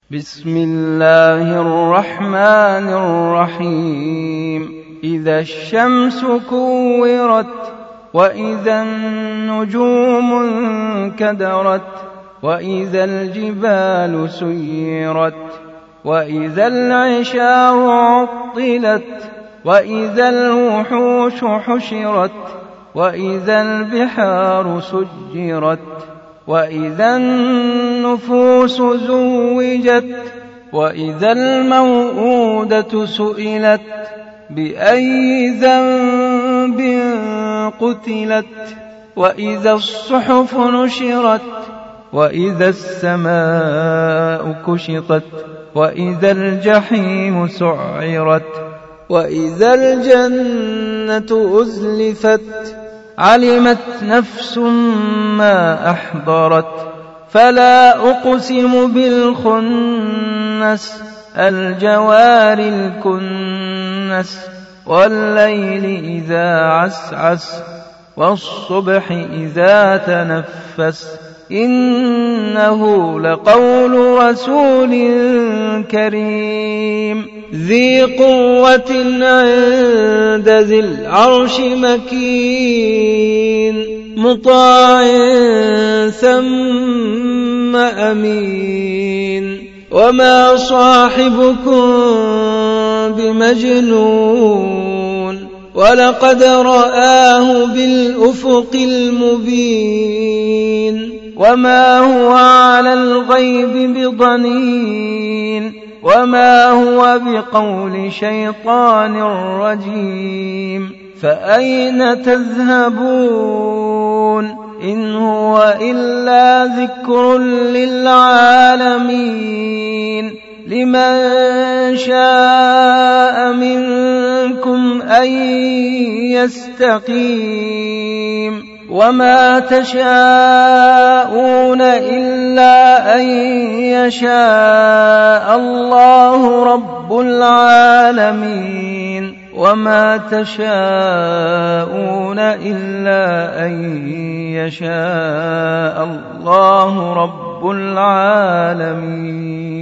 بسم الله الرحمن الرحيم. إذا الشمس كورت وإذا النجوم انكدرت وإذا الجبال سيرت وإذا العشار عطلت وإذا الوحوش حشرت وإذا البحار سجرت وإذا النفوس زوجت وإذا الموءودة سئلت بأي ذنب قتلت وإذا الصحف نشرت وإذا السماء كشطت وإذا الجحيم سعرت وإذا الجنة أزلفت علمت نفس ما أحضرت فلا أقسم بالخنس الجوار الكنس والليل إذا عسعس والصبح إذا تنفس إنه لقول رسول كريم ذي قوة عند ذي العرش مكين مطاع ثم أمين وما صاحبكم بمجنون ولقد رآه بالأفق المبين وما هو على الغيب بضنين وما هو بقول شيطان رجيم فأين تذهبون إن هو إلا ذكر للعالمين لمن شاء منكم أن يستقيم وما تشاءون إلا أن يشاء الله رب العالمين وما تشاءون إلا أن يشاء الله رب العالمين.